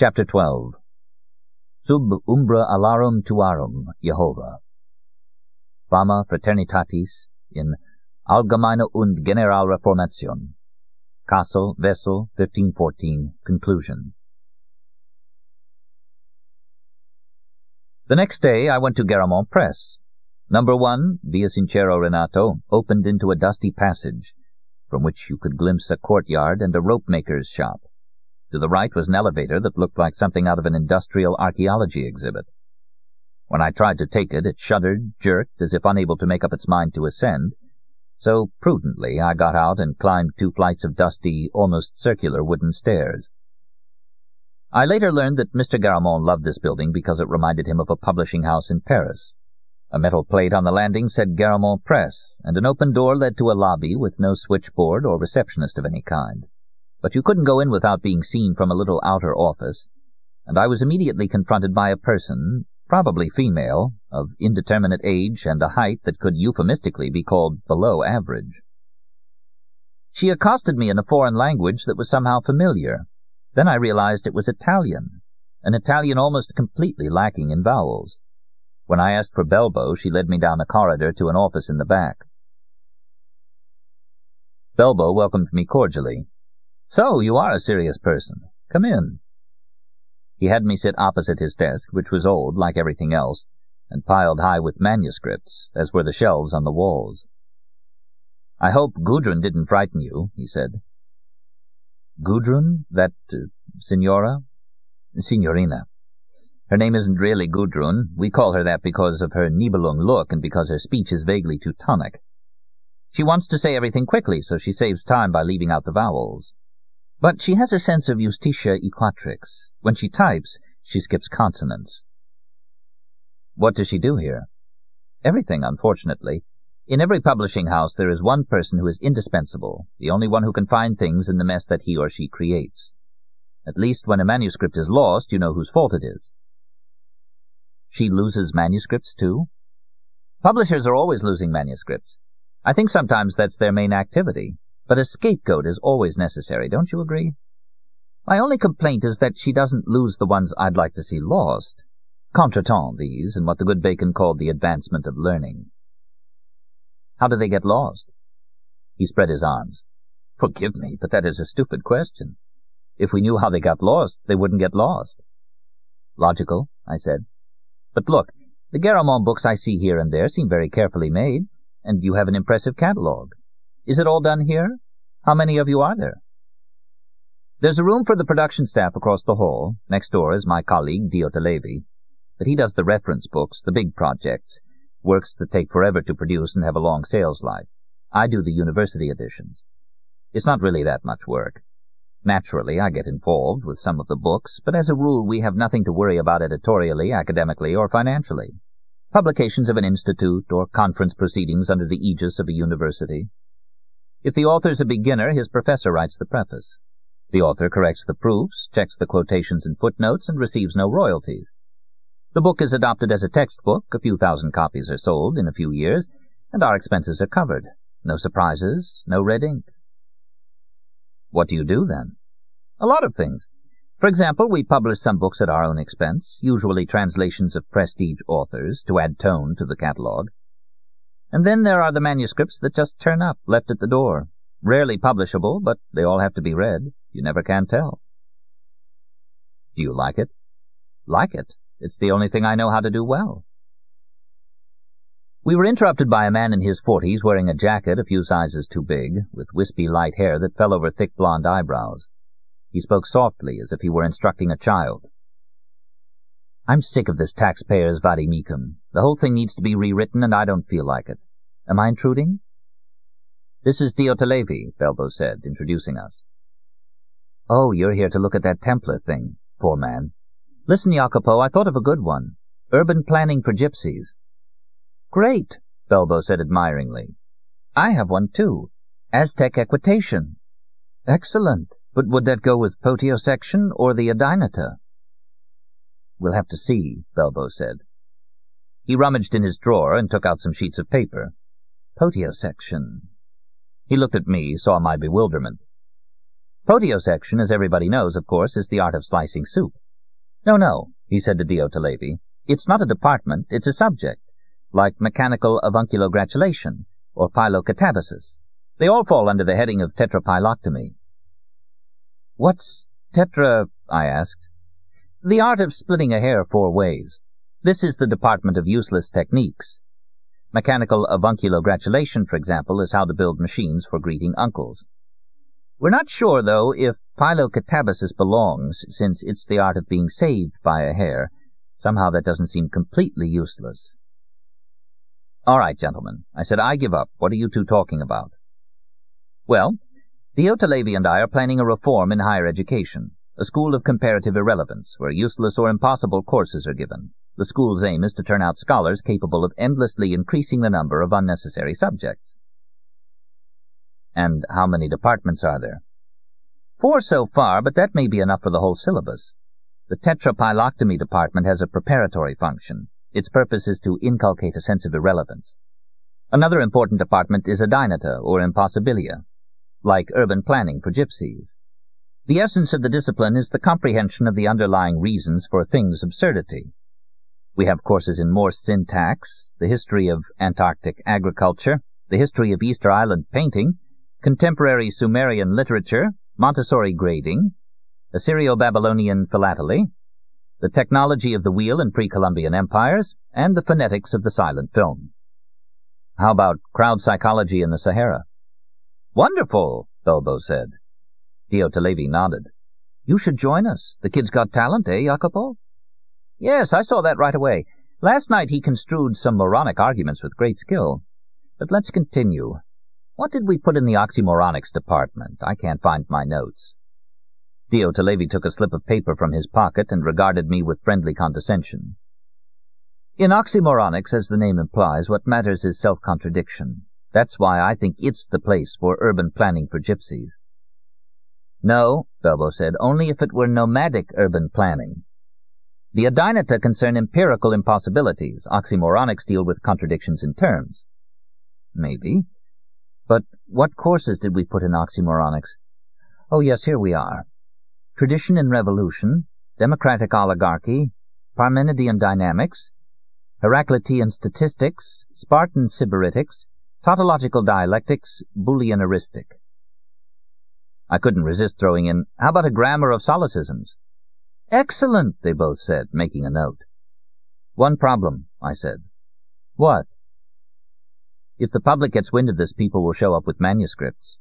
Chapter 12. Sub umbra alarum tuarum, Jehovah. Fama Fraternitatis in Allgemeine und Generalreformation. Kassel, Wessel, 1514, Conclusion. The next day I went to Garamond Press. Number 1, Via Sincero Renato, opened into a dusty passage, from which you could glimpse a courtyard and a rope-maker's shop. To the right was an elevator that looked like something out of an industrial archaeology exhibit. When I tried to take it, it shuddered, jerked, as if unable to make up its mind to ascend, so prudently I got out and climbed 2 flights of dusty, almost circular wooden stairs. I later learned that Mr. Garamond loved this building because it reminded him of a publishing house in Paris. A metal plate on the landing said Garamond Press, and an open door led to a lobby with no switchboard or receptionist of any kind. But you couldn't go in without being seen from a little outer office, and I was immediately confronted by a person, probably female, of indeterminate age and a height that could euphemistically be called below average. She accosted me in a foreign language that was somehow familiar. Then I realized it was Italian, an Italian almost completely lacking in vowels. When I asked for Belbo, she led me down a corridor to an office in the back. Belbo welcomed me cordially. "So, you are a serious person. Come in." He had me sit opposite his desk, which was old, like everything else, and piled high with manuscripts, as were the shelves on the walls. "I hope Gudrun didn't frighten you," he said. "Gudrun? That, Signora?" "Signorina. Her name isn't really Gudrun. We call her that because of her Nibelung look and because her speech is vaguely Teutonic. She wants to say everything quickly, so she saves time by leaving out the vowels. But she has a sense of Justitia Equatrix. When she types, she skips consonants." "What does she do here?" "Everything, unfortunately. In every publishing house there is one person who is indispensable, the only one who can find things in the mess that he or she creates. At least when a manuscript is lost, you know whose fault it is." "She loses manuscripts, too?" "Publishers are always losing manuscripts. I think sometimes that's their main activity. But a scapegoat is always necessary, don't you agree? My only complaint is that she doesn't lose the ones I'd like to see lost. Contretemps, these, and what the good Bacon called the advancement of learning." "How do they get lost?" He spread his arms. "Forgive me, but that is a stupid question. If we knew how they got lost, they wouldn't get lost." "Logical," I said. "But look, the Garamond books I see here and there seem very carefully made, and you have an impressive catalogue. Is it all done here? How many of you are there?" "There's a room for the production staff across the hall. Next door is my colleague, Diotalevi. But he does the reference books, the big projects, works that take forever to produce and have a long sales life. I do the university editions. It's not really that much work. Naturally, I get involved with some of the books, but as a rule we have nothing to worry about editorially, academically, or financially. Publications of an institute, or conference proceedings under the aegis of a university. If the author's a beginner, his professor writes the preface. The author corrects the proofs, checks the quotations and footnotes, and receives no royalties. The book is adopted as a textbook, a few thousand copies are sold in a few years, and our expenses are covered. No surprises, no red ink." "What do you do, then?" "A lot of things. For example, we publish some books at our own expense, usually translations of prestige authors, to add tone to the catalogue. And then there are the manuscripts that just turn up, left at the door. Rarely publishable, but they all have to be read. You never can tell." "Do you like it?" "Like it? It's the only thing I know how to do well." We were interrupted by a man in his 40s wearing a jacket a few sizes too big, with wispy light hair that fell over thick blonde eyebrows. He spoke softly, as if he were instructing a child. "I'm sick of this taxpayers' vademecum. The whole thing needs to be rewritten, and I don't feel like it. Am I intruding?" "This is Diotalevi," Belbo said, introducing us. "Oh, you're here to look at that Templar thing. Poor man. Listen, Jacopo, I thought of a good one. Urban planning for gypsies." "Great," Belbo said admiringly. "I have one, too. Aztec equitation." "Excellent. But would that go with potiosection or the Adinata?" "We'll have to see," Belbo said. He rummaged in his drawer and took out some sheets of paper. "Potiosection." He looked at me, saw my bewilderment. Potiosection, as everybody knows, of course, is the art of slicing soup. No, he said to Diotalevi. It's not a department, it's a subject, like mechanical avunculogratulation or pylocatabasis. They all fall under the heading of tetrapyloctomy. What's tetra? I asked. The art of splitting a hair 4 ways. This is the department of useless techniques. Mechanical avunculogratulation, for example, is how to build machines for greeting uncles. We're not sure, though, if pylocatabasis belongs, since it's the art of being saved by a hair. Somehow that doesn't seem completely useless. All right, gentlemen, I said, I give up. What are you two talking about? Well, Diotalevi and I are planning a reform in higher education, a school of comparative irrelevance, where useless or impossible courses are given. The school's aim is to turn out scholars capable of endlessly increasing the number of unnecessary subjects. And how many departments are there? 4 so far, but that may be enough for the whole syllabus. The tetrapyloctomy department has a preparatory function. Its purpose is to inculcate a sense of irrelevance. Another important department is adynata, or impossibilia, like urban planning for gypsies. The essence of the discipline is the comprehension of the underlying reasons for a thing's absurdity. We have courses in Morse syntax, the history of Antarctic agriculture, the history of Easter Island painting, contemporary Sumerian literature, Montessori grading, Assyrio-Babylonian philately, the technology of the wheel in pre-Columbian empires, and the phonetics of the silent film. How about crowd psychology in the Sahara? Wonderful, Belbo said. Diotalevi nodded. You should join us. The kid's got talent, eh, Jacopo? Yes, I saw that right away. Last night he construed some moronic arguments with great skill. But let's continue. What did we put in the oxymoronics department? I can't find my notes. Diotalevi took a slip of paper from his pocket and regarded me with friendly condescension. In oxymoronics, as the name implies, what matters is self-contradiction. That's why I think it's the place for urban planning for gypsies. No, Belbo said, only if it were nomadic urban planning. The adynata concern empirical impossibilities. Oxymoronics deal with contradictions in terms. Maybe. But what courses did we put in oxymoronics? Oh, yes, here we are. Tradition and Revolution, Democratic Oligarchy, Parmenidean Dynamics, Heraclitean Statistics, Spartan Sybaritics, Tautological Dialectics, Boolean Heuristic. I couldn't resist throwing in, how about a grammar of solecisms? Excellent, they both said, making a note. One problem, I said. What? If the public gets wind of this, people will show up with manuscripts.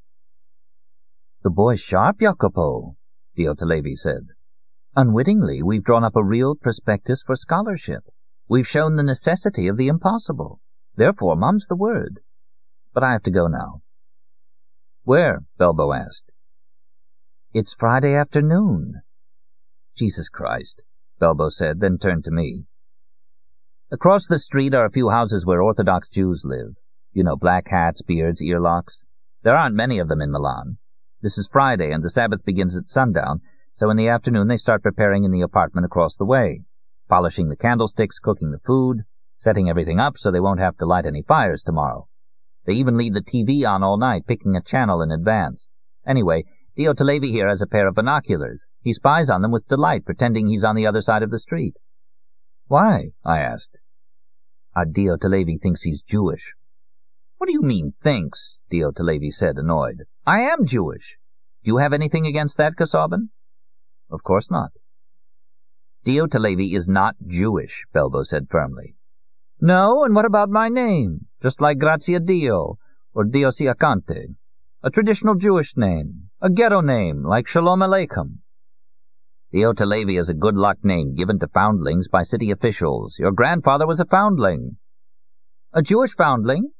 The boy's sharp, Jacopo, Diotalevi said. Unwittingly, we've drawn up a real prospectus for scholarship. We've shown the necessity of the impossible. Therefore, mum's the word. But I have to go now. Where? Belbo asked. It's Friday afternoon. Jesus Christ, Belbo said, then turned to me. Across the street are a few houses where Orthodox Jews live. You know, black hats, beards, earlocks. There aren't many of them in Milan. This is Friday, and the Sabbath begins at sundown, so in the afternoon they start preparing in the apartment across the way, polishing the candlesticks, cooking the food, setting everything up so they won't have to light any fires tomorrow. They even leave the TV on all night, picking a channel in advance. Anyway, Diotalevi here has a pair of binoculars. He spies on them with delight, pretending he's on the other side of the street. Why? I asked. Diotalevi thinks he's Jewish. What do you mean, thinks? Diotalevi said, annoyed. I am Jewish. Do you have anything against that, Casaubon? Of course not. Diotalevi is not Jewish, Belbo said firmly. No, and what about my name? Just like Grazia Dio, or Dio sia cante. A traditional Jewish name. A ghetto name, like Shalom Aleichem. Diotalevi is a good-luck name given to foundlings by city officials. Your grandfather was a foundling. A Jewish foundling?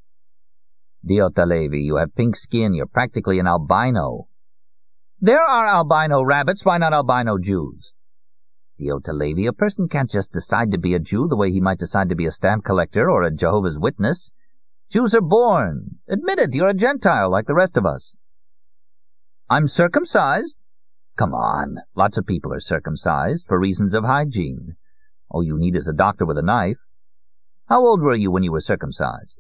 Diotalevi, you have pink skin. You're practically an albino. There are albino rabbits. Why not albino Jews? Diotalevi, a person can't just decide to be a Jew the way he might decide to be a stamp collector or a Jehovah's Witness. Jews are born. Admit it, you're a Gentile like the rest of us. I'm circumcised? Come on, lots of people are circumcised for reasons of hygiene. All you need is a doctor with a knife. How old were you when you were circumcised?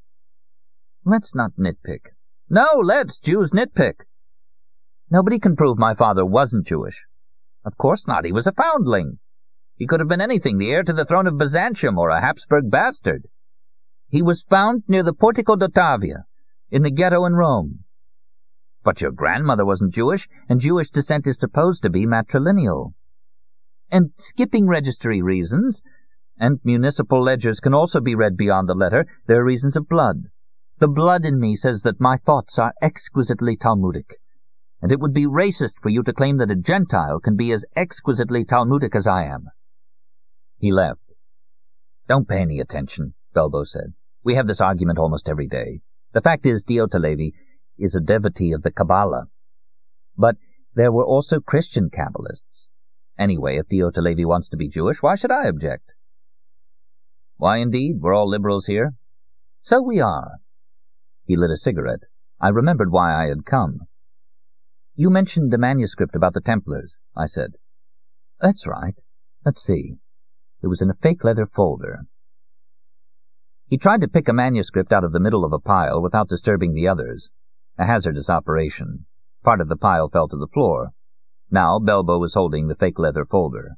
Let's not nitpick. No, let's. Jews nitpick. Nobody can prove my father wasn't Jewish. Of course not. He was a foundling. He could have been anything, the heir to the throne of Byzantium or a Habsburg bastard. He was found near the Portico d'Ottavia, in the ghetto in Rome. But your grandmother wasn't Jewish, and Jewish descent is supposed to be matrilineal. And skipping registry reasons, and municipal ledgers can also be read beyond the letter, there are reasons of blood. The blood in me says that my thoughts are exquisitely Talmudic, and it would be racist for you to claim that a Gentile can be as exquisitely Talmudic as I am. He left. Don't pay any attention, Belbo said. We have this argument almost every day. The fact is, Diotalevi is a devotee of the Kabbalah. But there were also Christian Kabbalists. Anyway, if Diotalevi wants to be Jewish, why should I object? Why, indeed, we're all liberals here. So we are. He lit a cigarette. I remembered why I had come. You mentioned a manuscript about the Templars, I said. That's right. Let's see. It was in a fake leather folder. He tried to pick a manuscript out of the middle of a pile without disturbing the others. A hazardous operation. Part of the pile fell to the floor. Now Belbo was holding the fake leather folder.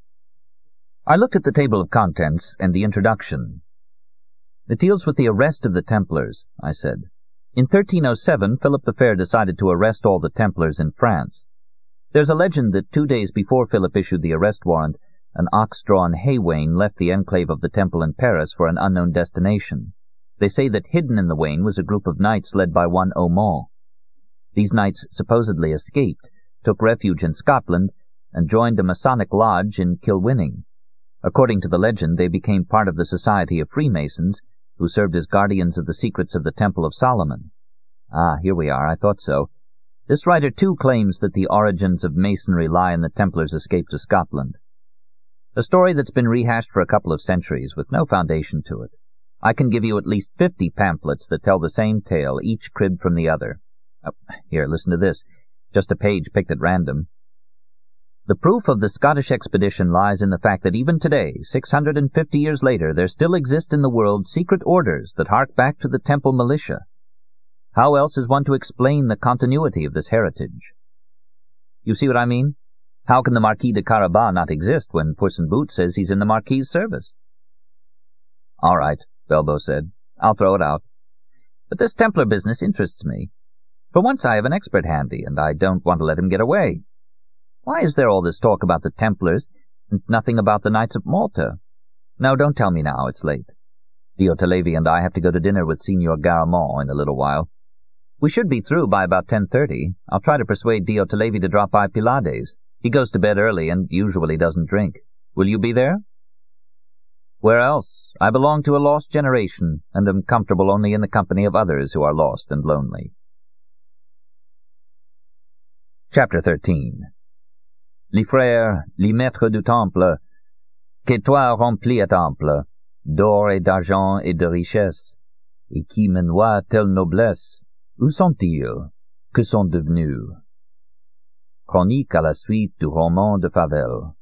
I looked at the table of contents and the introduction. It deals with the arrest of the Templars, I said. In 1307, Philip the Fair decided to arrest all the Templars in France. There's a legend that 2 days before Philip issued the arrest warrant, an ox-drawn hay wain left the enclave of the temple in Paris for an unknown destination. They say that hidden in the wain was a group of knights led by one Aumont. These knights supposedly escaped, took refuge in Scotland, and joined a Masonic lodge in Kilwinning. According to the legend, they became part of the Society of Freemasons, who served as guardians of the secrets of the Temple of Solomon. Ah, here we are, I thought so. This writer, too, claims that the origins of Masonry lie in the Templars' escape to Scotland. A story that's been rehashed for a couple of centuries, with no foundation to it. I can give you at least 50 pamphlets that tell the same tale, each cribbed from the other. Here, listen to this. Just a page picked at random. The proof of the Scottish expedition lies in the fact that even today, 650 years later, there still exist in the world secret orders that hark back to the temple militia. How else is one to explain the continuity of this heritage? You see what I mean? How can the Marquis de Carabas not exist when Puss in Boots says he's in the Marquis's service? All right, Belbo said. I'll throw it out. But this Templar business interests me. For once I have an expert handy, and I don't want to let him get away. Why is there all this talk about the Templars, and nothing about the Knights of Malta? No, don't tell me now, it's late. Diotalevi and I have to go to dinner with Signor Garamond in a little while. We should be through by about 10:30. I'll try to persuade Diotalevi to drop by Pylades. He goes to bed early and usually doesn't drink. Will you be there? Where else? I belong to a lost generation, and am comfortable only in the company of others who are lost and lonely. Chapter 13. Les frères, les maîtres du temple, que toi remplis à temple, d'or et d'argent et de richesse, et qui me noient telle noblesse, où sont-ils? Que sont devenus? Chronique à la suite du roman de Favel.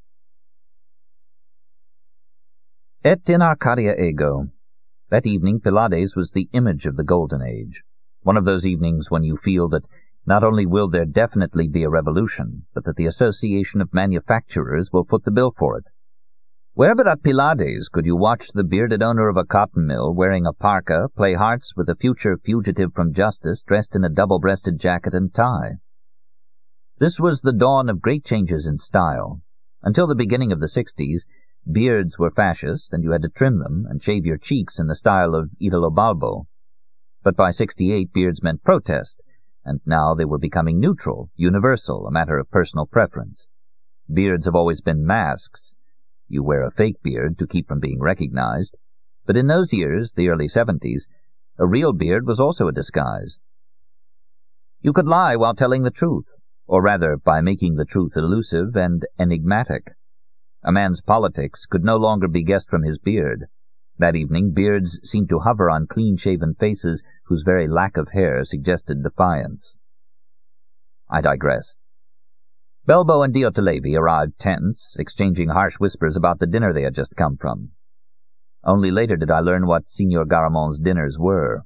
Et in Arcadia ego. That evening Pylades was the image of the Golden Age. One of those evenings when you feel that not only will there definitely be a revolution, but that the Association of Manufacturers will foot the bill for it. Where but at Pylades could you watch the bearded owner of a cotton mill wearing a parka play hearts with a future fugitive from justice dressed in a double-breasted jacket and tie? This was the dawn of great changes in style. Until the beginning of the 60s, beards were fascist, and you had to trim them and shave your cheeks in the style of Italo Balbo. But by 68, beards meant protest, and now they were becoming neutral, universal, a matter of personal preference. Beards have always been masks. You wear a fake beard to keep from being recognized, but in those years, the early 70s, a real beard was also a disguise. You could lie while telling the truth, or rather by making the truth elusive and enigmatic. A man's politics could no longer be guessed from his beard. That evening, beards seemed to hover on clean-shaven faces whose very lack of hair suggested defiance. I digress. Belbo and Diotalevi arrived tense, exchanging harsh whispers about the dinner they had just come from. Only later did I learn what Signor Garamond's dinners were.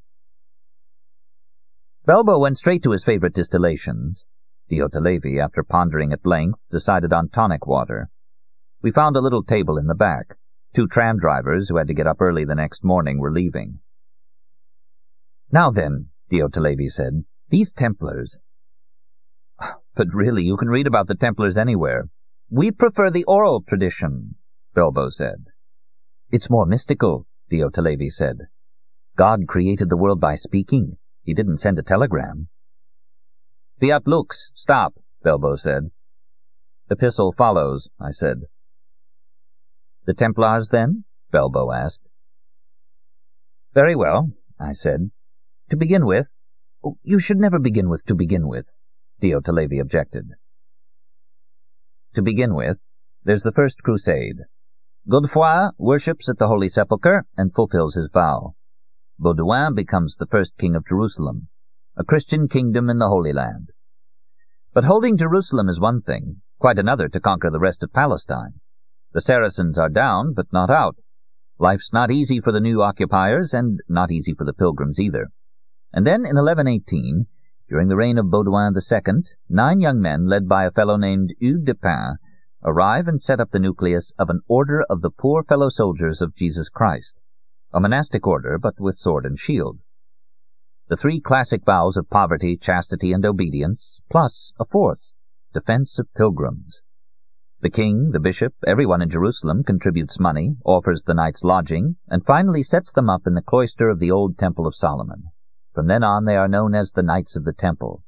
Belbo went straight to his favorite distillations. Diotalevi, after pondering at length, decided on tonic water. We found a little table in the back. 2 tram drivers who had to get up early the next morning were leaving. "Now then," Diotilevi said, "these Templars—" "But really, you can read about the Templars anywhere." "We prefer the oral tradition," Belbo said. "It's more mystical," Diotilevi said. "God created the world by speaking. He didn't send a telegram." "Fiat lux, stop," Belbo said. "Epistle follows," I said. "The Templars, then?" Belbo asked. "Very well," I said. "To begin with—" "Oh, you should never begin with 'to begin with,'" Diotilevi objected. "To begin with, there's the First Crusade. Godefroy worships at the Holy Sepulchre and fulfills his vow. Baudouin becomes the first king of Jerusalem, a Christian kingdom in the Holy Land. But holding Jerusalem is one thing, quite another to conquer the rest of Palestine. The Saracens are down, but not out. Life's not easy for the new occupiers, and not easy for the pilgrims either. And then in 1118, during the reign of Baudouin II, 9 young men, led by a fellow named Hugues de Pin, arrive and set up the nucleus of an Order of the Poor Fellow Soldiers of Jesus Christ, a monastic order, but with sword and shield. The 3 classic vows of poverty, chastity, and obedience, plus a 4th, defense of pilgrims. The king, the bishop, everyone in Jerusalem contributes money, offers the knights lodging, and finally sets them up in the cloister of the old Temple of Solomon. From then on they are known as the Knights of the Temple.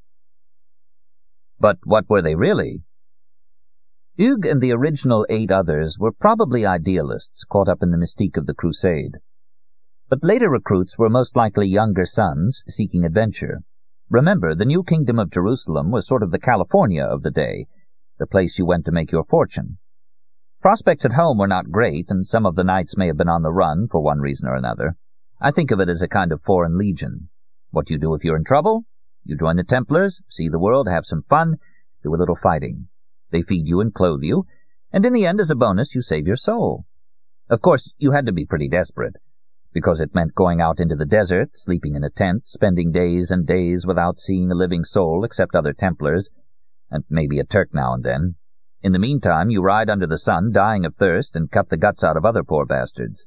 But what were they really? Hugues and the original 8 others were probably idealists caught up in the mystique of the crusade. But later recruits were most likely younger sons seeking adventure. Remember, the new kingdom of Jerusalem was sort of the California of the day, the place you went to make your fortune. Prospects at home were not great, and some of the knights may have been on the run for one reason or another. I think of it as a kind of foreign legion. What do you do if you're in trouble? You join the Templars, see the world, have some fun, do a little fighting. They feed you and clothe you, and in the end, as a bonus, you save your soul. Of course, you had to be pretty desperate, because it meant going out into the desert, sleeping in a tent, spending days and days without seeing a living soul except other Templars, and maybe a Turk now and then. In the meantime, you ride under the sun, dying of thirst, and cut the guts out of other poor bastards.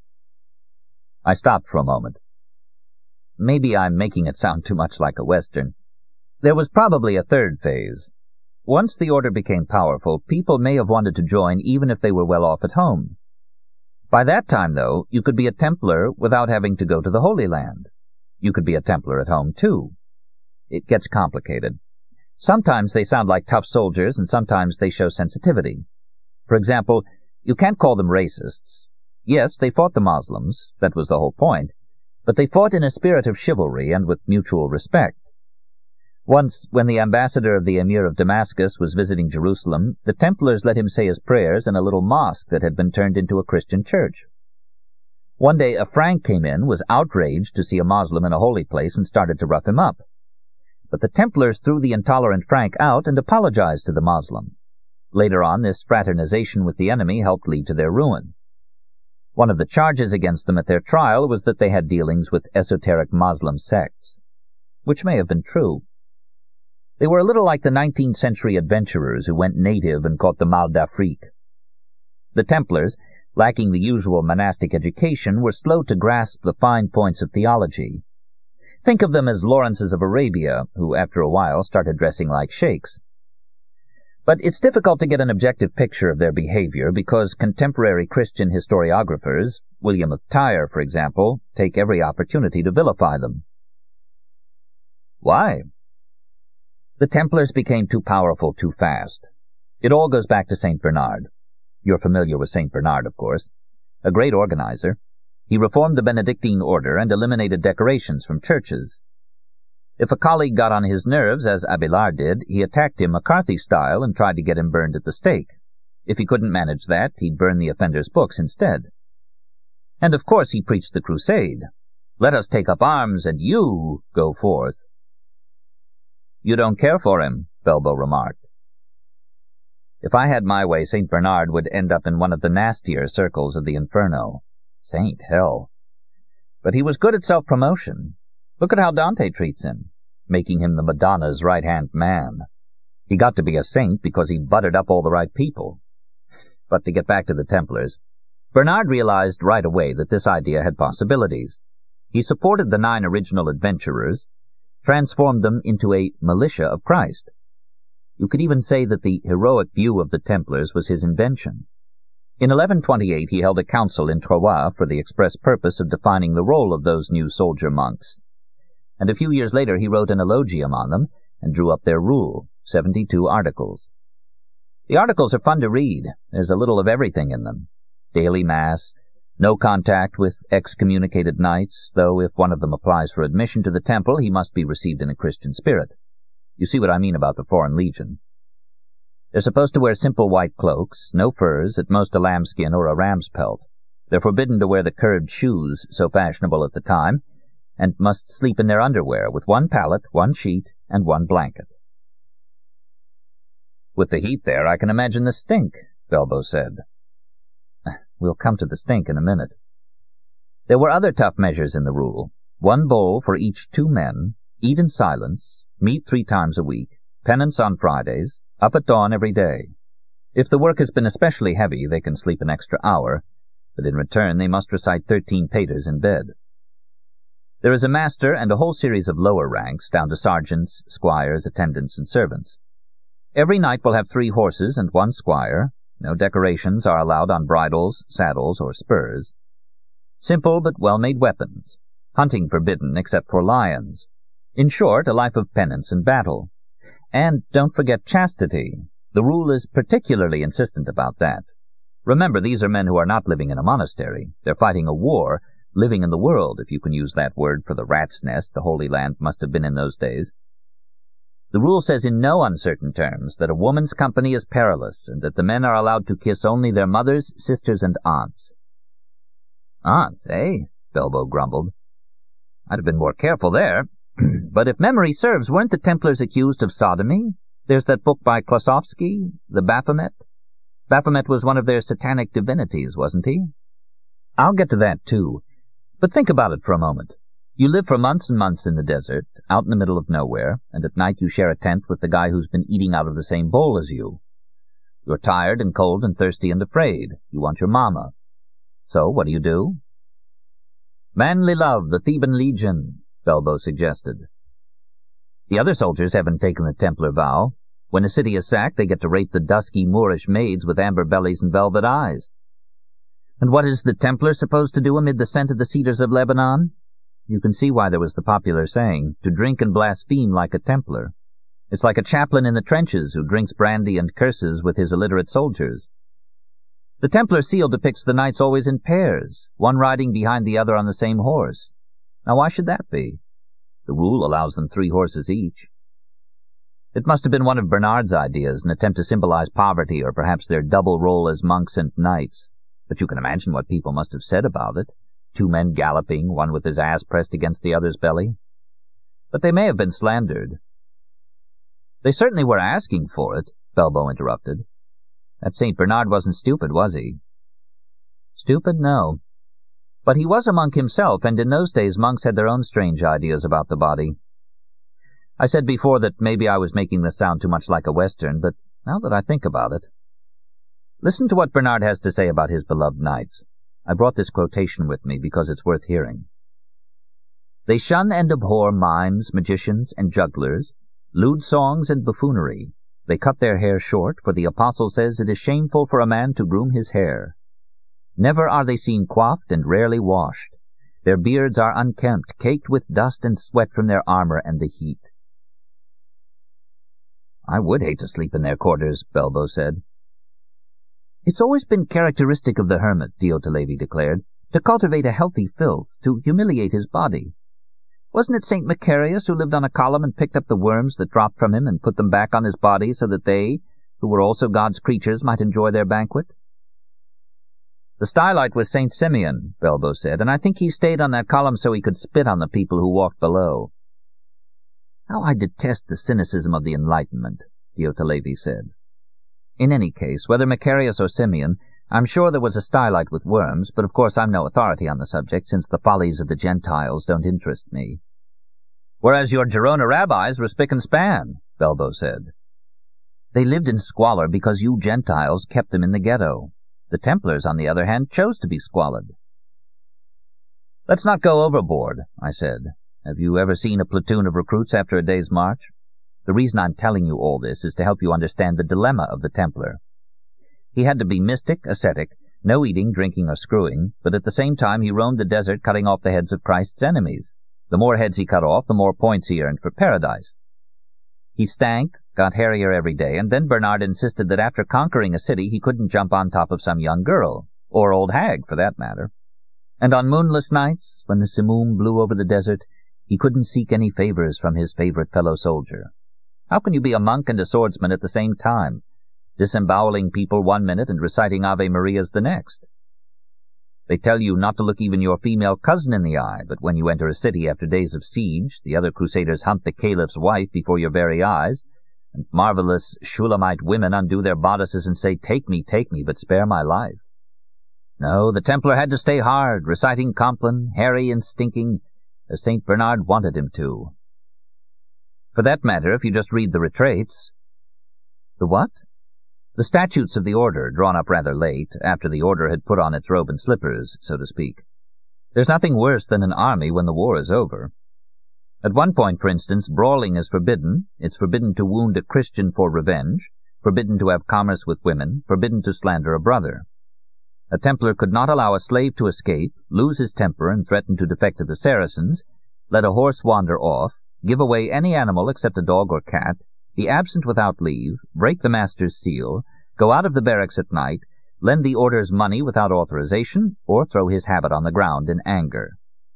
I stopped for a moment. Maybe I'm making it sound too much like a Western. There was probably a 3rd phase. Once the order became powerful, people may have wanted to join even if they were well off at home. By that time, though, you could be a Templar without having to go to the Holy Land. You could be a Templar at home, too. It gets complicated. Sometimes they sound like tough soldiers, and sometimes they show sensitivity. For example, you can't call them racists. Yes, they fought the Muslims, that was the whole point, but they fought in a spirit of chivalry and with mutual respect. Once, when the ambassador of the Emir of Damascus was visiting Jerusalem, the Templars let him say his prayers in a little mosque that had been turned into a Christian church. One day a Frank came in, was outraged to see a Moslem in a holy place, and started to rough him up. But the Templars threw the intolerant Frank out and apologized to the Moslem. Later on, this fraternization with the enemy helped lead to their ruin. One of the charges against them at their trial was that they had dealings with esoteric Moslem sects, which may have been true. They were a little like the 19th century adventurers who went native and caught the mal d'Afrique. The Templars, lacking the usual monastic education, were slow to grasp the fine points of theology. Think of them as Lawrences of Arabia, who after a while started dressing like sheikhs. But it's difficult to get an objective picture of their behavior because contemporary Christian historiographers, William of Tyre, for example, take every opportunity to vilify them. Why? The Templars became too powerful too fast. It all goes back to St. Bernard. You're familiar with St. Bernard, of course. A great organizer. He reformed the Benedictine order and eliminated decorations from churches. If a colleague got on his nerves, as Abélard did, he attacked him McCarthy style and tried to get him burned at the stake. If he couldn't manage that, he'd burn the offender's books instead. And of course he preached the crusade. Let us take up arms, and you go forth. You don't care for him, Belbo remarked. If I had my way, St. Bernard would end up in one of the nastier circles of the Inferno. Saint hell. But he was good at self-promotion. Look at how Dante treats him, making him the Madonna's right-hand man. He got to be a saint because he buttered up all the right people. But to get back to the Templars, Bernard realized right away that this idea had possibilities. He supported the 9 original adventurers, transformed them into a militia of Christ. You could even say that the heroic view of the Templars was his invention. In 1128 he held a council in Troyes for the express purpose of defining the role of those new soldier monks. And a few years later he wrote an eulogium on them and drew up their rule, 72 articles. The articles are fun to read. There's a little of everything in them. Daily Mass, no contact with excommunicated knights, though if one of them applies for admission to the temple, he must be received in a Christian spirit. You see what I mean about the Foreign Legion. They're supposed to wear simple white cloaks, no furs, at most a lambskin or a ram's pelt. They're forbidden to wear the curved shoes so fashionable at the time, and must sleep in their underwear with 1 pallet, 1 sheet, and 1 blanket. With the heat there, I can imagine the stink, Belbo said. We'll come to the stink in a minute. There were other tough measures in the rule. 1 bowl for each 2 men, eat in silence, meet 3 times a week, penance on Fridays, up at dawn every day. If the work has been especially heavy, they can sleep an extra hour, but in return they must recite 13 paters in bed. There is a master and a whole series of lower ranks, down to sergeants, squires, attendants, and servants. Every knight will have 3 horses and 1 squire. No decorations are allowed on bridles, saddles, or spurs. Simple but well-made weapons. Hunting forbidden except for lions. In short, a life of penance and battle. And don't forget chastity. The rule is particularly insistent about that. Remember, these are men who are not living in a monastery. They're fighting a war, living in the world, if you can use that word for the rat's nest the Holy Land must have been in those days. The rule says in no uncertain terms that a woman's company is perilous, and that the men are allowed to kiss only their mothers, sisters, and aunts. Aunts, eh? Belbo grumbled. I'd have been more careful there. But if memory serves, weren't the Templars accused of sodomy? There's that book by Klosowski, the Baphomet. Baphomet was one of their satanic divinities, wasn't he? I'll get to that, too. But think about it for a moment. You live for months and months in the desert, out in the middle of nowhere, and at night you share a tent with the guy who's been eating out of the same bowl as you. You're tired and cold and thirsty and afraid. You want your mama. So what do? Manly love, the Theban legion, Belbo suggested. The other soldiers haven't taken the Templar vow. When a city is sacked, they get to rape the dusky Moorish maids with amber bellies and velvet eyes. And what is the Templar supposed to do amid the scent of the cedars of Lebanon? You can see why there was the popular saying, to drink and blaspheme like a Templar. It's like a chaplain in the trenches who drinks brandy and curses with his illiterate soldiers. The Templar seal depicts the knights always in pairs, one riding behind the other on the same horse. Now why should that be? The rule allows them 3 horses each. It must have been one of Bernard's ideas, an attempt to symbolize poverty, or perhaps their double role as monks and knights. But you can imagine what people must have said about it. 2 men galloping, one with his ass pressed against the other's belly. But they may have been slandered. They certainly were asking for it, Belbo interrupted. That St. Bernard wasn't stupid, was he? Stupid, no. But he was a monk himself, and in those days monks had their own strange ideas about the body. I said before that maybe I was making this sound too much like a Western, but now that I think about it... Listen to what Bernard has to say about his beloved knights. I brought this quotation with me because it's worth hearing. They shun and abhor mimes, magicians, and jugglers, lewd songs and buffoonery. They cut their hair short, for the Apostle says it is shameful for a man to groom his hair. Never are they seen coiffed and rarely washed. Their beards are unkempt, caked with dust and sweat from their armor and the heat. I would hate to sleep in their quarters, Belbo said. It's always been characteristic of the hermit, Diotalevi declared, to cultivate a healthy filth, to humiliate his body. Wasn't it St. Macarius who lived on a column and picked up the worms that dropped from him and put them back on his body so that they, who were also God's creatures, might enjoy their banquet? The stylite was St. Simeon, Belbo said, and I think he stayed on that column so he could spit on the people who walked below. How I detest the cynicism of the Enlightenment, Diotalevi said. In any case, whether Macarius or Simeon, I'm sure there was a stylite with worms, but of course I'm no authority on the subject, since the follies of the Gentiles don't interest me. Whereas your Girona rabbis were spick and span, Belbo said. They lived in squalor because you Gentiles kept them in the ghetto. The Templars, on the other hand, chose to be squalid. "Let's not go overboard," I said. "Have you ever seen a platoon of recruits after a day's march? The reason I'm telling you all this is to help you understand the dilemma of the Templar. He had to be mystic, ascetic, no eating, drinking, or screwing, but at the same time he roamed the desert cutting off the heads of Christ's enemies. The more heads he cut off, the more points he earned for paradise. He stank, got hairier every day, and then Bernard insisted that after conquering a city he couldn't jump on top of some young girl, or old hag for that matter. And on moonless nights, when the simoom blew over the desert, he couldn't seek any favors from his favorite fellow soldier. How can you be a monk and a swordsman at the same time, disemboweling people one minute and reciting Ave Marias the next? They tell you not to look even your female cousin in the eye, but when you enter a city after days of siege, the other crusaders hunt the caliph's wife before your very eyes, and marvelous Shulamite women undo their bodices and say, 'Take me, but spare my life.' No, the Templar had to stay hard, reciting Compline, hairy and stinking, as St. Bernard wanted him to. For that matter, if you just read the retraits—" "The what?" "The statutes of the order, drawn up rather late, after the order had put on its robe and slippers, so to speak. There's nothing worse than an army when the war is over. At one point, for instance, brawling is forbidden. It's forbidden to wound a Christian for revenge, forbidden to have commerce with women, forbidden to slander a brother. A Templar could not allow a slave to escape, lose his temper and threaten to defect to the Saracens, let a horse wander off, give away any animal except a dog or cat, be absent without leave, break the master's seal, go out of the barracks at night, lend the order's money without authorization, or throw his habit on the ground in anger."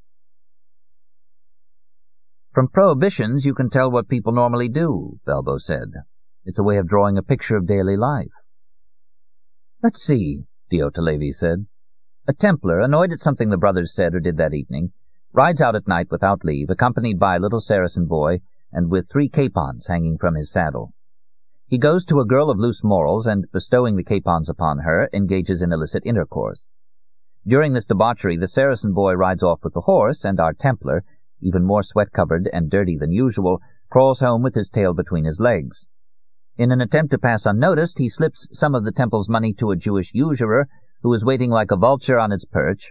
"From prohibitions you can tell what people normally do," Belbo said. "It's a way of drawing a picture of daily life." "Let's see," Diotalevi said. "A Templar, annoyed at something the brothers said or did that evening, rides out at night without leave, accompanied by a little Saracen boy, and with 3 capons hanging from his saddle. He goes to a girl of loose morals, and, bestowing the capons upon her, engages in illicit intercourse. During this debauchery the Saracen boy rides off with the horse, and our Templar, even more sweat-covered and dirty than usual, crawls home with his tail between his legs. In an attempt to pass unnoticed, he slips some of the temple's money to a Jewish usurer, who is waiting like a vulture on its perch."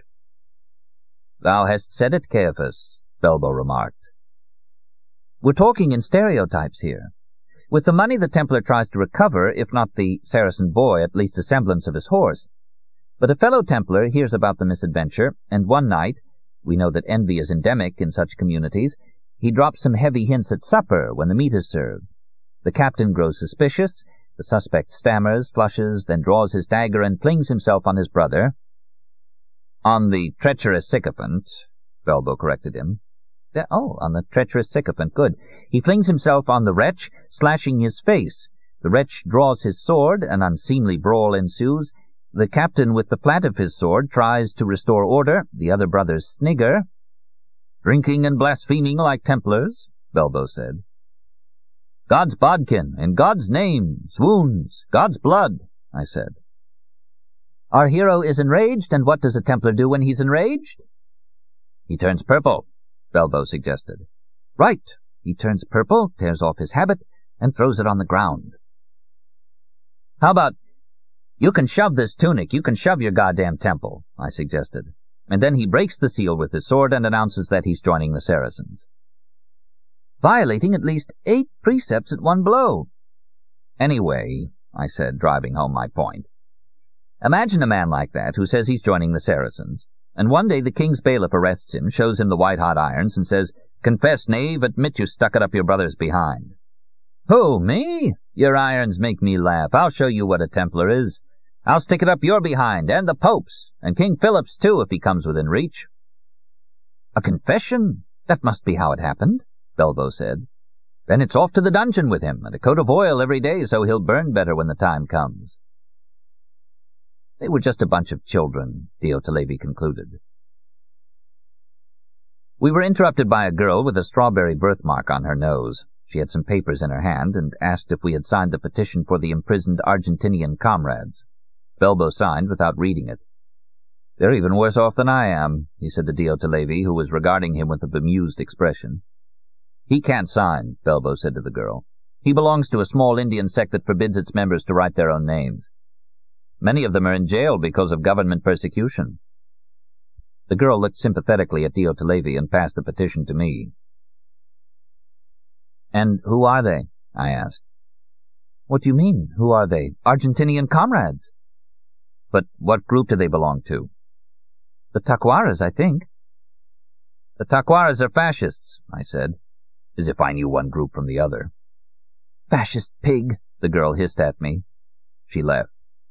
"Thou hast said it, Caiaphas," Belbo remarked. "We're talking in stereotypes here. With the money the Templar tries to recover, if not the Saracen boy, at least a semblance of his horse. But a fellow Templar hears about the misadventure, and one night, we know that envy is endemic in such communities, he drops some heavy hints at supper when the meat is served. The captain grows suspicious, the suspect stammers, flushes, then draws his dagger and flings himself on his brother." "On the treacherous sycophant," Belbo corrected him. On the treacherous sycophant, good. "He flings himself on the wretch, slashing his face. The wretch draws his sword, an unseemly brawl ensues. The captain, with the flat of his sword, tries to restore order. The other brothers snigger." "Drinking and blaspheming like Templars," Belbo said. "God's bodkin, in God's name, swoons, God's blood," I said. "Our hero is enraged, and what does a Templar do when he's enraged?" "He turns purple," Belbo suggested. "Right. He turns purple, tears off his habit, and throws it on the ground." "How about, 'You can shove this tunic, you can shove your goddamn temple,'" I suggested. "And then he breaks the seal with his sword and announces that he's joining the Saracens." "Violating at least 8 precepts at one blow." "Anyway," I said, driving home my point, "imagine a man like that who says he's joining the Saracens, and one day the king's bailiff arrests him, shows him the white-hot irons, and says, 'Confess, knave, admit you stuck it up your brother's behind.' Who, me? Your irons make me laugh. I'll show you what a Templar is. I'll stick it up your behind, and the Pope's, and King Philip's too, if he comes within reach." "A confession? That must be how it happened," Belbo said. "Then it's off to the dungeon with him, and a coat of oil every day so he'll burn better when the time comes." They were just a bunch of children, Diotalevi concluded. We were interrupted by a girl with a strawberry birthmark on her nose. She had some papers in her hand, and asked if we had signed the petition for the imprisoned Argentinian comrades. Belbo signed without reading it. "They're even worse off than I am," he said to Diotalevi, who was regarding him with a bemused expression. "He can't sign," Belbo said to the girl. "He belongs to a small Indian sect that forbids its members to write their own names." Many of them are in jail because of government persecution." The girl looked sympathetically at Diotilevi and passed the petition to me. "And who are they?" I asked. "What do you mean, who are they? Argentinian comrades." "But what group do they belong to?" "The Taquaras, I think." "The Taquaras are fascists," I said, as if I knew one group from the other. "Fascist pig," the girl hissed at me. She left.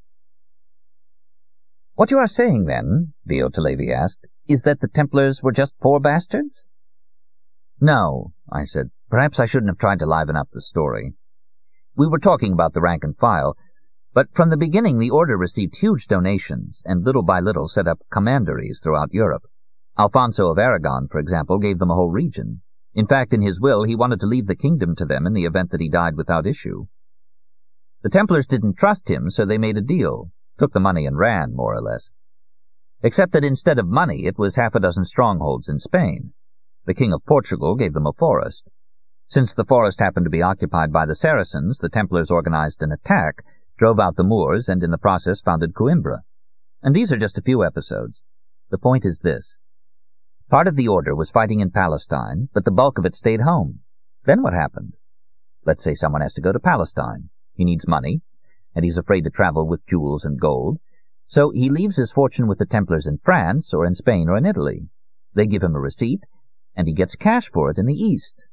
"What you are saying, then," Diotilevi asked, "is that the Templars were just poor bastards?" "No," I said. "Perhaps I shouldn't have tried to liven up the story. We were talking about the rank and file, but from the beginning the Order received huge donations and little by little set up commanderies throughout Europe. Alfonso of Aragon, for example, gave them a whole region. In fact, in his will, he wanted to leave the kingdom to them in the event that he died without issue. The Templars didn't trust him, so they made a deal, took the money and ran, more or less. Except that instead of money, it was half a dozen strongholds in Spain. The King of Portugal gave them a forest. Since the forest happened to be occupied by the Saracens, the Templars organized an attack, drove out the Moors, and in the process founded Coimbra. And these are just a few episodes. The point is this. Part of the Order was fighting in Palestine, but the bulk of it stayed home. Then what happened? Let's say someone has to go to Palestine. He needs money, and he's afraid to travel with jewels and gold, so he leaves his fortune with the Templars in France, or in Spain, or in Italy. They give him a receipt, and he gets cash for it in the East.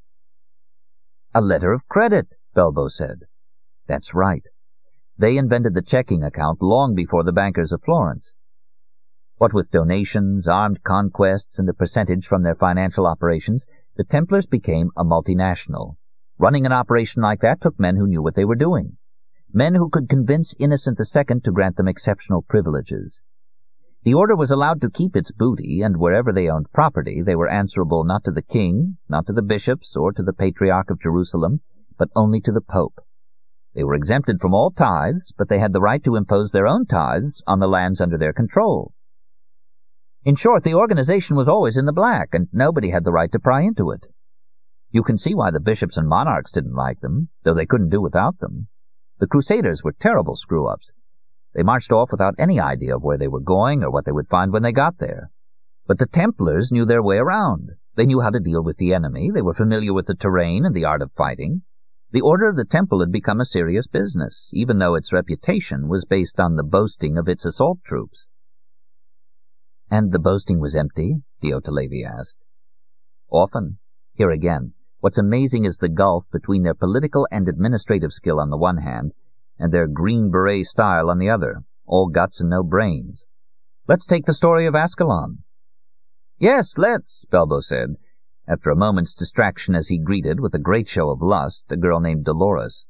"A letter of credit," Belbo said. "That's right. They invented the checking account long before the bankers of Florence. What with donations, armed conquests, and a percentage from their financial operations, the Templars became a multinational. Running an operation like that took men who knew what they were doing. Men who could convince Innocent II to grant them exceptional privileges. The Order was allowed to keep its booty, and wherever they owned property, they were answerable not to the king, not to the bishops, or to the Patriarch of Jerusalem, but only to the Pope. They were exempted from all tithes, but they had the right to impose their own tithes on the lands under their control. In short, the organization was always in the black, and nobody had the right to pry into it. You can see why the bishops and monarchs didn't like them, though they couldn't do without them. The Crusaders were terrible screw-ups. They marched off without any idea of where they were going or what they would find when they got there. But the Templars knew their way around. They knew how to deal with the enemy. They were familiar with the terrain and the art of fighting. The Order of the Temple had become a serious business, even though its reputation was based on the boasting of its assault troops. "And the boasting was empty?" Diotilevi asked. "Often. Here again, what's amazing is the gulf between their political and administrative skill on the one hand, and their green beret style on the other, all guts and no brains. Let's take the story of Ascalon." "Yes, let's," Belbo said, after a moment's distraction as he greeted, with a great show of lust, a girl named Dolores.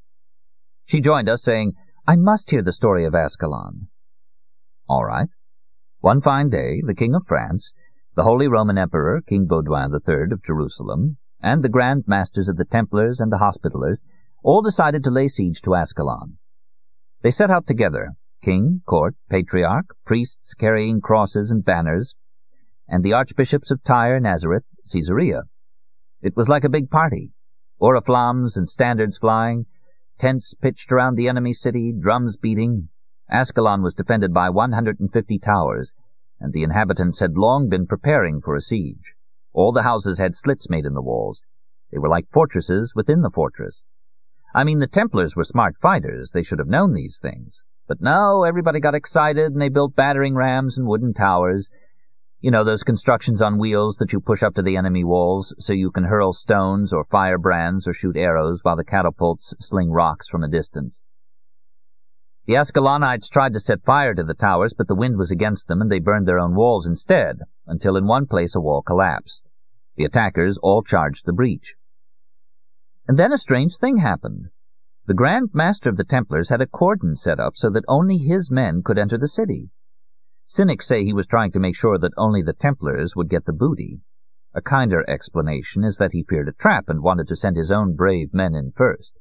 She joined us, saying, "I must hear the story of Ascalon." "All right." One fine day, the King of France, the Holy Roman Emperor, King Baudouin III of Jerusalem, and the Grand Masters of the Templars and the Hospitallers all decided to lay siege to Ascalon. They set out together, king, court, patriarch, priests carrying crosses and banners, and the archbishops of Tyre, Nazareth, Caesarea. It was like a big party, oriflammes and standards flying, tents pitched around the enemy city, drums beating. Ascalon was defended by 150 towers, and the inhabitants had long been preparing for a siege. All the houses had slits made in the walls. They were like fortresses within the fortress. I mean, the Templars were smart fighters. They should have known these things. But no, everybody got excited, and they built battering rams and wooden towers. You know, those constructions on wheels that you push up to the enemy walls so you can hurl stones or firebrands or shoot arrows while the catapults sling rocks from a distance. The Ascalonites tried to set fire to the towers, but the wind was against them, and they burned their own walls instead, until in one place a wall collapsed. The attackers all charged the breach. And then a strange thing happened. The Grand Master of the Templars had a cordon set up so that only his men could enter the city. Cynics say he was trying to make sure that only the Templars would get the booty. A kinder explanation is that he feared a trap and wanted to send his own brave men in first.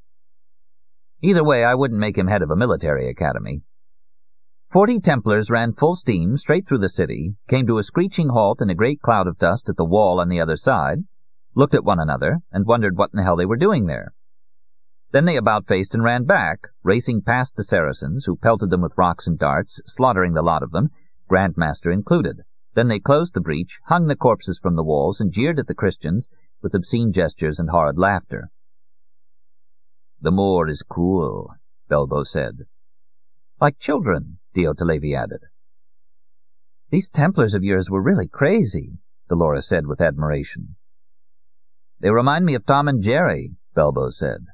Either way, I wouldn't make him head of a military academy. 40 Templars ran full steam straight through the city, came to a screeching halt in a great cloud of dust at the wall on the other side, looked at one another, and wondered what in the hell they were doing there. Then they about-faced and ran back, racing past the Saracens, who pelted them with rocks and darts, slaughtering the lot of them, Grandmaster included. Then they closed the breach, hung the corpses from the walls, and jeered at the Christians with obscene gestures and horrid laughter. "The Moor is cruel," Belbo said. "Like children," Diotilevi added. "These Templars of yours were really crazy," Dolores said with admiration. "They remind me of Tom and Jerry," Belbo said.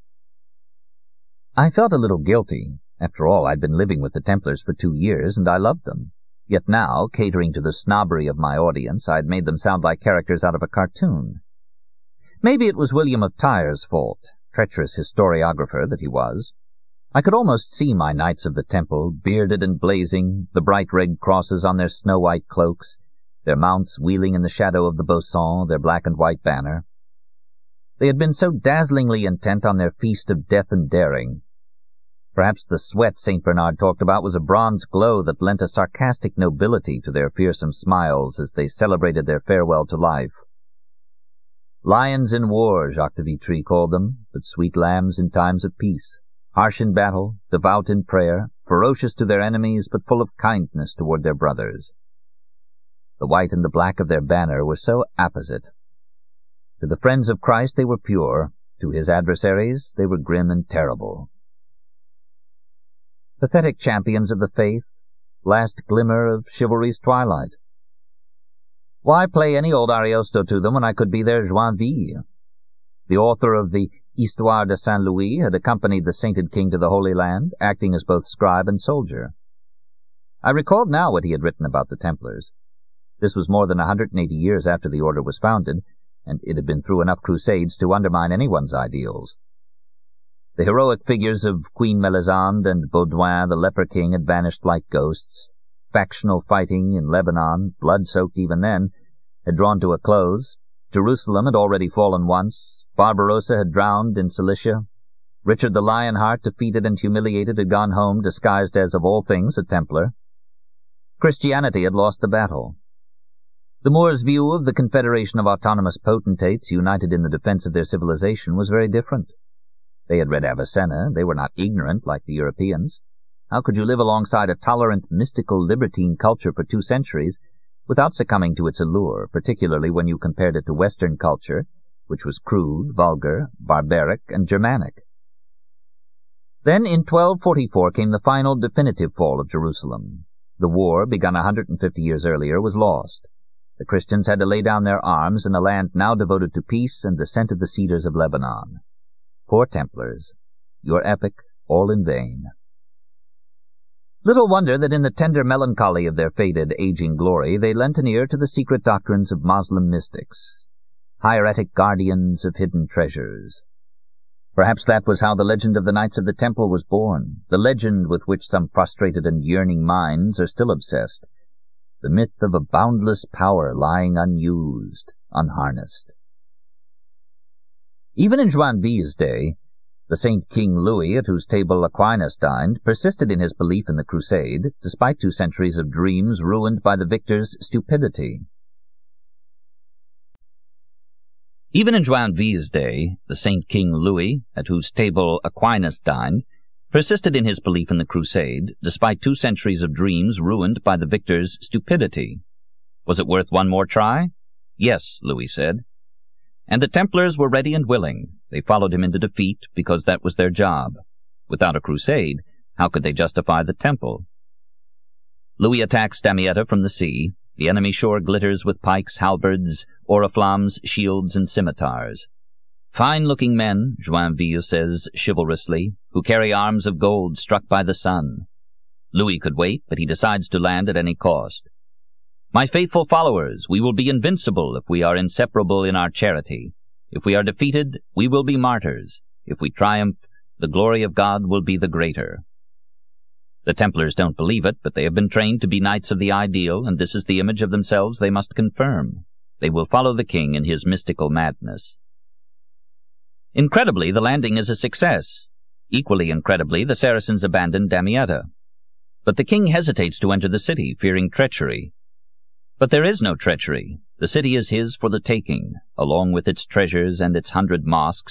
I felt a little guilty. After all, I'd been living with the Templars for 2 years, and I loved them. Yet now, catering to the snobbery of my audience, I'd made them sound like characters out of a cartoon. Maybe it was William of Tyre's fault, treacherous historiographer that he was. I could almost see my Knights of the Temple, bearded and blazing, the bright red crosses on their snow-white cloaks, their mounts wheeling in the shadow of the Bausson, their black and white banner. They had been so dazzlingly intent on their feast of death and daring. Perhaps the sweat St. Bernard talked about was a bronze glow that lent a sarcastic nobility to their fearsome smiles as they celebrated their farewell to life. Lions in war, Jacques de Vitry called them, but sweet lambs in times of peace, harsh in battle, devout in prayer, ferocious to their enemies, but full of kindness toward their brothers. The white and the black of their banner were so apposite. To the friends of Christ they were pure, to his adversaries they were grim and terrible. Pathetic champions of the faith, last glimmer of chivalry's twilight. Why play any old Ariosto to them when I could be their Joinville? The author of the Histoire de Saint Louis had accompanied the sainted king to the Holy Land, acting as both scribe and soldier. I recalled now what he had written about the Templars. This was more than 180 years after the order was founded, and it had been through enough crusades to undermine anyone's ideals. The heroic figures of Queen Melisande and Baudouin, the leper king, had vanished like ghosts. Factional fighting in Lebanon, blood-soaked even then, had drawn to a close. Jerusalem had already fallen once. Barbarossa had drowned in Cilicia. Richard the Lionheart, defeated and humiliated, had gone home disguised as, of all things, a Templar. Christianity had lost the battle. The Moors' view of the confederation of autonomous potentates united in the defense of their civilization was very different. They had read Avicenna. They were not ignorant like the Europeans. How could you live alongside a tolerant, mystical, libertine culture for 2 centuries without succumbing to its allure, particularly when you compared it to Western culture, which was crude, vulgar, barbaric, and Germanic? Then in 1244 came the final definitive fall of Jerusalem. The war, begun 150 years earlier, was lost. The Christians had to lay down their arms in a land now devoted to peace and the scent of the cedars of Lebanon. Poor Templars, your epic all in vain. Little wonder that in the tender melancholy of their faded, aging glory they lent an ear to the secret doctrines of Moslem mystics, hieratic guardians of hidden treasures. Perhaps that was how the legend of the Knights of the Temple was born, the legend with which some prostrated and yearning minds are still obsessed, the myth of a boundless power lying unused, unharnessed. Even in Joinville's day, the Saint King Louis, at whose table Aquinas dined, persisted in his belief in the crusade, despite 2 centuries of dreams ruined by the victor's stupidity. Even in Joinville's day, the Saint King Louis, at whose table Aquinas dined, persisted in his belief in the crusade, despite 2 centuries of dreams ruined by the victor's stupidity. Was it worth one more try? Yes, Louis said. And the Templars were ready and willing. They followed him into defeat because that was their job. Without a crusade, how could they justify the temple? Louis attacks Damietta from the sea. The enemy shore glitters with pikes, halberds, oriflammes, shields, and scimitars. Fine-looking men, Joinville says chivalrously, who carry arms of gold struck by the sun. Louis could wait, but he decides to land at any cost. My faithful followers, we will be invincible if we are inseparable in our charity. If we are defeated, we will be martyrs. If we triumph, the glory of God will be the greater. The Templars don't believe it, but they have been trained to be knights of the ideal, and this is the image of themselves they must confirm. They will follow the king in his mystical madness. Incredibly, the landing is a success. Equally incredibly, the Saracens abandon Damietta. But the king hesitates to enter the city, fearing treachery. But there is no treachery. The city is his for the taking, along with its treasures and its 100 mosques,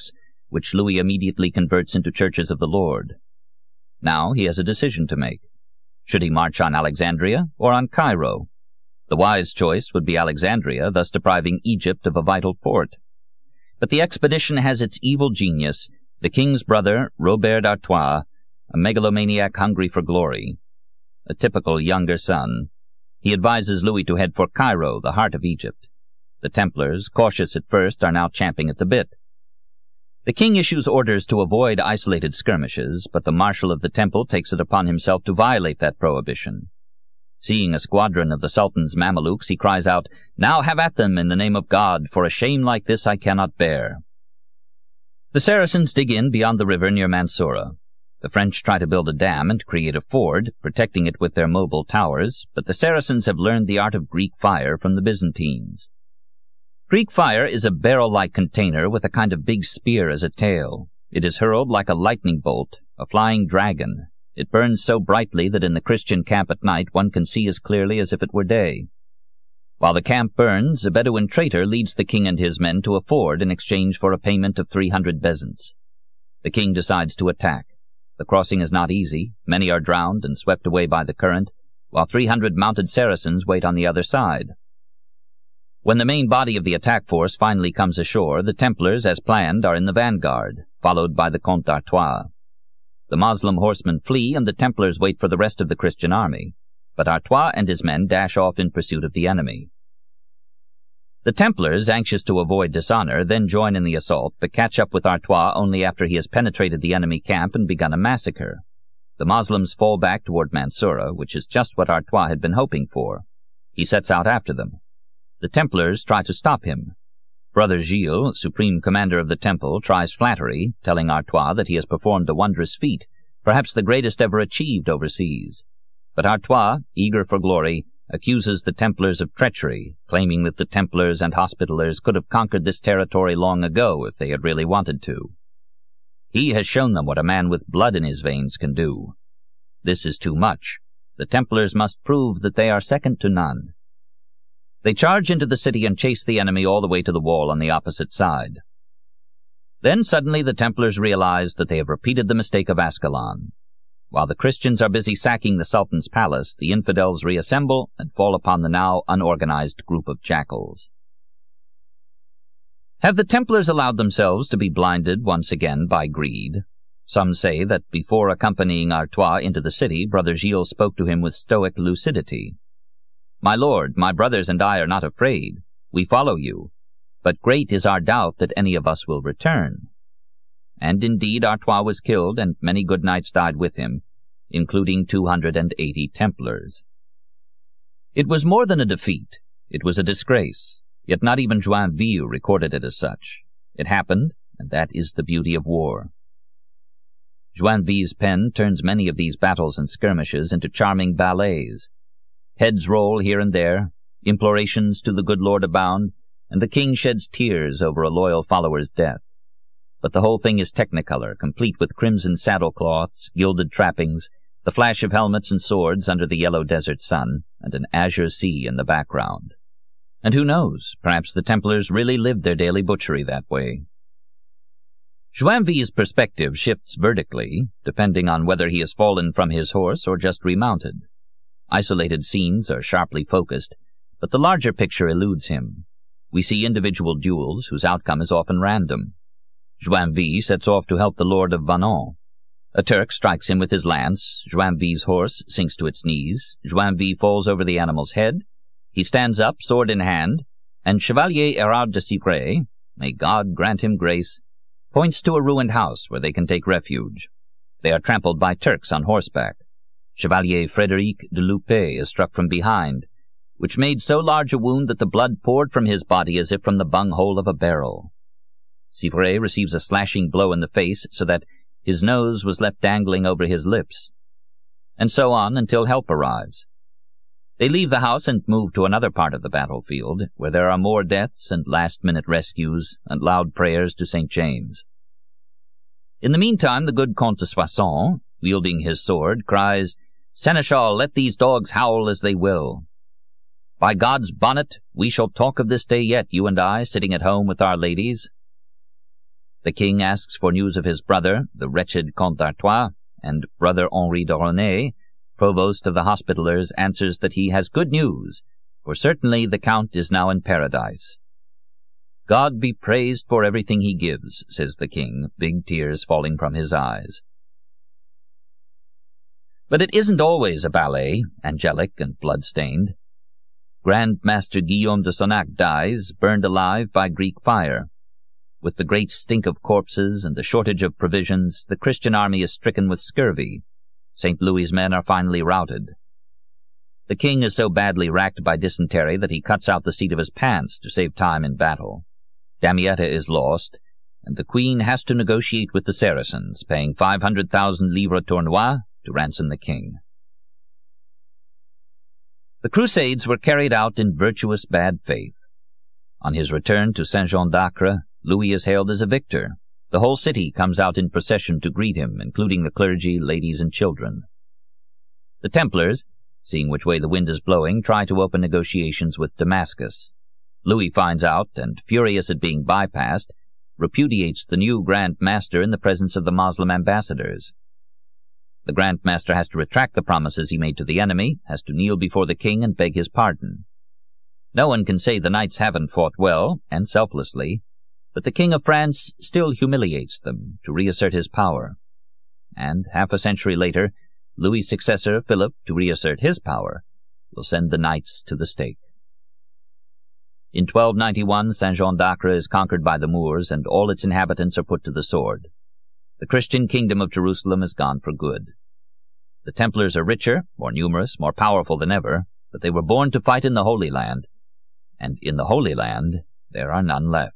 which Louis immediately converts into churches of the Lord. Now he has a decision to make. Should he march on Alexandria or on Cairo? The wise choice would be Alexandria, thus depriving Egypt of a vital port. But the expedition has its evil genius, the king's brother, Robert d'Artois, a megalomaniac hungry for glory. A typical younger son. He advises Louis to head for Cairo, the heart of Egypt. The Templars, cautious at first, are now champing at the bit. The king issues orders to avoid isolated skirmishes, but the Marshal of the Temple takes it upon himself to violate that prohibition. Seeing a squadron of the Sultan's Mamelukes, he cries out, "Now have at them, in the name of God, for a shame like this I cannot bear." The Saracens dig in beyond the river near Mansoura. The French try to build a dam and create a ford, protecting it with their mobile towers, but the Saracens have learned the art of Greek fire from the Byzantines. Greek fire is a barrel-like container with a kind of big spear as a tail. It is hurled like a lightning bolt, a flying dragon. It burns so brightly that in the Christian camp at night one can see as clearly as if it were day. While the camp burns, a Bedouin traitor leads the king and his men to a ford in exchange for a payment of 300 bezants. The king decides to attack. The crossing is not easy. Many are drowned and swept away by the current, while 300 mounted Saracens wait on the other side. When the main body of the attack force finally comes ashore, the Templars, as planned, are in the vanguard, followed by the Comte d'Artois. The Moslem horsemen flee, and the Templars wait for the rest of the Christian army, but Artois and his men dash off in pursuit of the enemy. The Templars, anxious to avoid dishonor, then join in the assault, but catch up with Artois only after he has penetrated the enemy camp and begun a massacre. The Moslems fall back toward Mansoura, which is just what Artois had been hoping for. He sets out after them. The Templars try to stop him. Brother Gilles, supreme commander of the temple, tries flattery, telling Artois that he has performed a wondrous feat, perhaps the greatest ever achieved overseas. But Artois, eager for glory, accuses the Templars of treachery, claiming that the Templars and Hospitallers could have conquered this territory long ago if they had really wanted to. He has shown them what a man with blood in his veins can do. This is too much. The Templars must prove that they are second to none. They charge into the city and chase the enemy all the way to the wall on the opposite side. Then suddenly the Templars realize that they have repeated the mistake of Ascalon. While the Christians are busy sacking the Sultan's palace, the infidels reassemble and fall upon the now unorganized group of jackals. Have the Templars allowed themselves to be blinded once again by greed? Some say that before accompanying Artois into the city, Brother Gilles spoke to him with stoic lucidity. "My lord, my brothers and I are not afraid. We follow you. But great is our doubt that any of us will return." And indeed Artois was killed, and many good knights died with him, including 280 Templars. It was more than a defeat. It was a disgrace. Yet not even Joinville recorded it as such. It happened, and that is the beauty of war. Joinville's pen turns many of these battles and skirmishes into charming ballets. Heads roll here and there, implorations to the good Lord abound, and the king sheds tears over a loyal follower's death. But the whole thing is technicolor, complete with crimson saddlecloths, gilded trappings, the flash of helmets and swords under the yellow desert sun, and an azure sea in the background. And who knows, perhaps the Templars really lived their daily butchery that way. Joinville's perspective shifts vertically, depending on whether he has fallen from his horse or just remounted. Isolated scenes are sharply focused, but the larger picture eludes him. We see individual duels whose outcome is often random. Joinville sets off to help the Lord of Vannes. A Turk strikes him with his lance. Joinville's horse sinks to its knees. Joinville falls over the animal's head. He stands up, sword in hand, and Chevalier Erard de Civray, may God grant him grace, points to a ruined house where they can take refuge. They are trampled by Turks on horseback. Chevalier Frédéric de Loupé is struck from behind, which made so large a wound that the blood poured from his body as if from the bunghole of a barrel. Civray receives a slashing blow in the face so that his nose was left dangling over his lips. And so on until help arrives. They leave the house and move to another part of the battlefield, where there are more deaths and last-minute rescues and loud prayers to St. James. In the meantime, the good Comte de Soissons, wielding his sword, cries, "Seneschal, let these dogs howl as they will. By God's bonnet, we shall talk of this day yet, you and I, sitting at home with our ladies." The king asks for news of his brother, the wretched Comte d'Artois, and brother Henri de Ronet, provost of the Hospitallers, answers that he has good news, for certainly the Count is now in paradise. God be praised for everything he gives, says the king, big tears falling from his eyes. But it isn't always a ballet, angelic and blood-stained. Grand Master Guillaume de Sonnac dies, burned alive by Greek fire. With the great stink of corpses and the shortage of provisions, the Christian army is stricken with scurvy. St. Louis's men are finally routed. The king is so badly racked by dysentery that he cuts out the seat of his pants to save time in battle. Damietta is lost, and the queen has to negotiate with the Saracens, paying 500,000 livres tournois to ransom the king. The Crusades were carried out in virtuous bad faith. On his return to Saint-Jean d'Acre, Louis is hailed as a victor. The whole city comes out in procession to greet him, including the clergy, ladies, and children. The Templars, seeing which way the wind is blowing, try to open negotiations with Damascus. Louis finds out, and, furious at being bypassed, repudiates the new Grand Master in the presence of the Moslem ambassadors. The Grand Master has to retract the promises he made to the enemy, has to kneel before the king and beg his pardon. No one can say the knights haven't fought well, and selflessly, but the King of France still humiliates them to reassert his power. And, half a century later, Louis' successor, Philip, to reassert his power, will send the knights to the stake. In 1291, Saint-Jean d'Acre is conquered by the Moors, and all its inhabitants are put to the sword. The Christian kingdom of Jerusalem is gone for good. The Templars are richer, more numerous, more powerful than ever, but they were born to fight in the Holy Land, and in the Holy Land there are none left.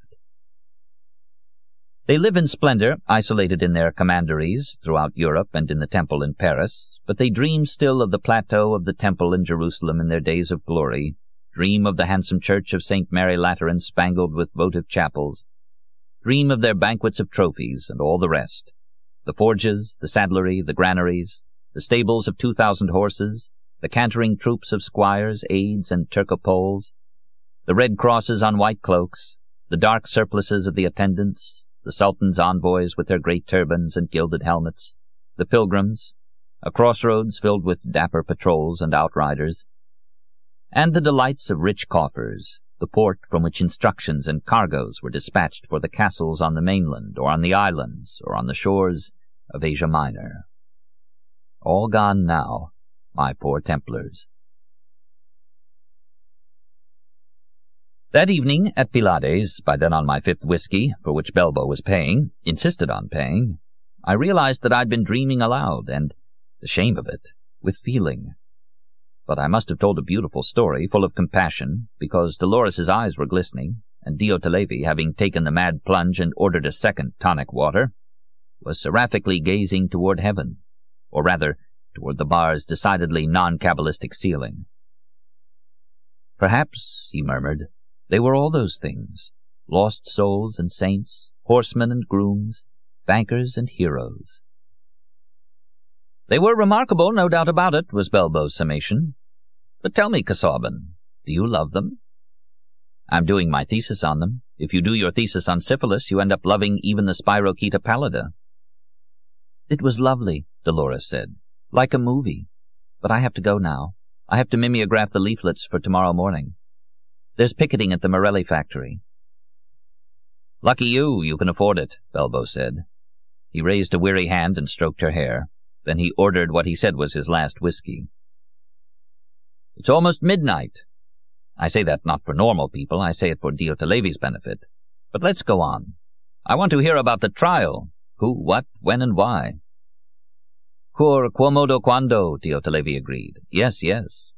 They live in splendor, isolated in their commanderies throughout Europe and in the Temple in Paris, but they dream still of the plateau of the Temple in Jerusalem in their days of glory, dream of the handsome church of St. Mary Lateran spangled with votive chapels, dream of their banquets of trophies and all the rest, the forges, the saddlery, the granaries, the stables of 2,000 horses, the cantering troops of squires, aides, and turcopoles, the red crosses on white cloaks, the dark surplices of the attendants, the Sultan's envoys with their great turbans and gilded helmets, the pilgrims, a crossroads filled with dapper patrols and outriders, and the delights of rich coffers, the port from which instructions and cargoes were dispatched for the castles on the mainland or on the islands or on the shores of Asia Minor. All gone now, my poor Templars. That evening at Pylades, by then on my 5th whiskey, for which Belbo was paying, insisted on paying, I realized that I'd been dreaming aloud, and, the shame of it, with feeling. But I must have told a beautiful story, full of compassion, because Dolores's eyes were glistening, and Diotalevi, having taken the mad plunge and ordered a second tonic water, was seraphically gazing toward heaven, or rather, toward the bar's decidedly non-Kabbalistic ceiling. Perhaps, he murmured, they were all those things, lost souls and saints, horsemen and grooms, bankers and heroes. They were remarkable, no doubt about it, was Belbo's summation. But tell me, Casaubon, do you love them? I'm doing my thesis on them. If you do your thesis on syphilis, you end up loving even the Spirochaeta pallida. It was lovely, Dolores said, like a movie. But I have to go now. I have to mimeograph the leaflets for tomorrow morning. There's picketing at the Morelli factory. Lucky you can afford it, Belbo said. He raised a weary hand and stroked her hair. Then he ordered what he said was his last whiskey. It's almost midnight. I say that not for normal people, I say it for Diotalevi's benefit. But let's go on. I want to hear about the trial. Who, what, when, and why. Cur, quomodo, quando, Diotalevi agreed. Yes, yes.